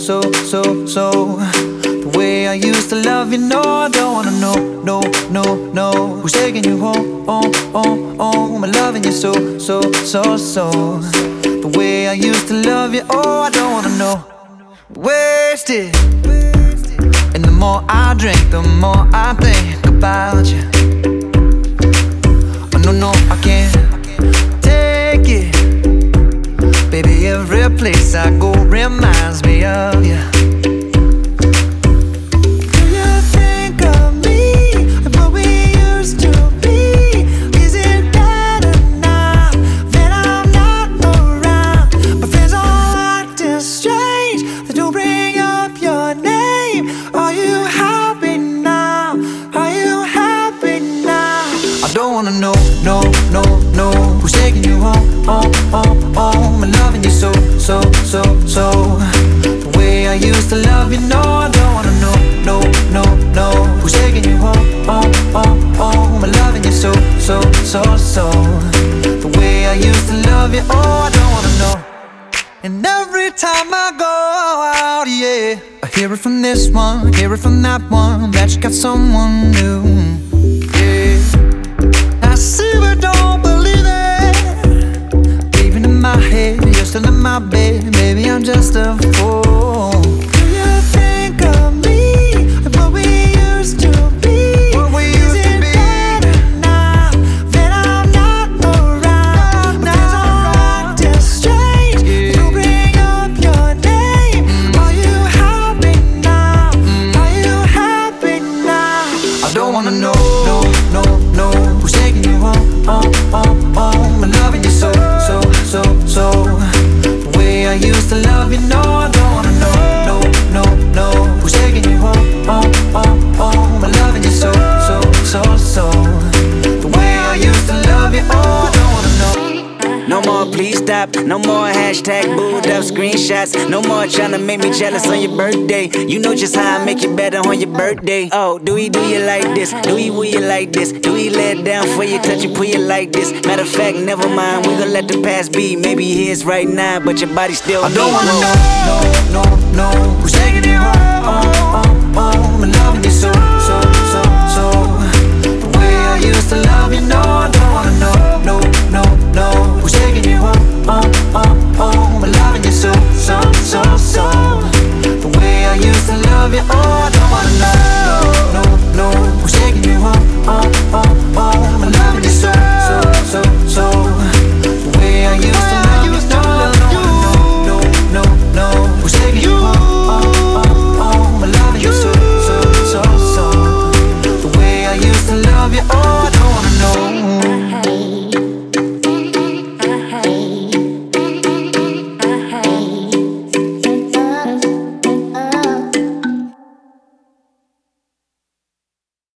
The way I used to love you, no, I don't wanna know, no. Who's taking you home, I'm loving you so. The way I used to love you, oh, I don't wanna know. Wasted. And the more I drink, the more I think about you. Oh, no, I can't take it. Baby, every place I go reminds me of you. Do you think of me and what we used to be? Is it better now that I'm not around? My friends all acting strange, they don't bring up your name. Are you happy now? Are you happy now? I don't wanna know, no. Who's taking you home, I'm loving you so. The way I used to love you, no, I don't wanna know, no. Who's taking you home, I'm loving you so. The way I used to love you, oh, I don't wanna know. And every time I go out, yeah, I hear it from this one, hear it from that one, that you got someone new. Yeah, I see but don't believe it. Even in my head, you're still in my bed. Maybe I'm just a fool. Do you think of me and what we used to be? Is it better now that I'm not around? My friends are acting strange, they don't bring up your name. Are you happy now? Are you happy now? I don't wanna know, no. Who's taking you home, I'm loving you so. The way I used to love you, no, I don't wanna know, no. Who's taking you home, I'm loving you so. The way I used to love you, oh, I don't wanna know. No more please stop, no more hashtag booed up screenshots. No more tryna make me jealous on your birthday. You know just how I make you better on your birthday. Oh, do he do you like this? Do he woo you like this? Do he lay it down for you, touch you, pull you like this? Matter of fact, never mind, we gon' let the past be. Maybe he is right now, but your body still I don't wanna know, no.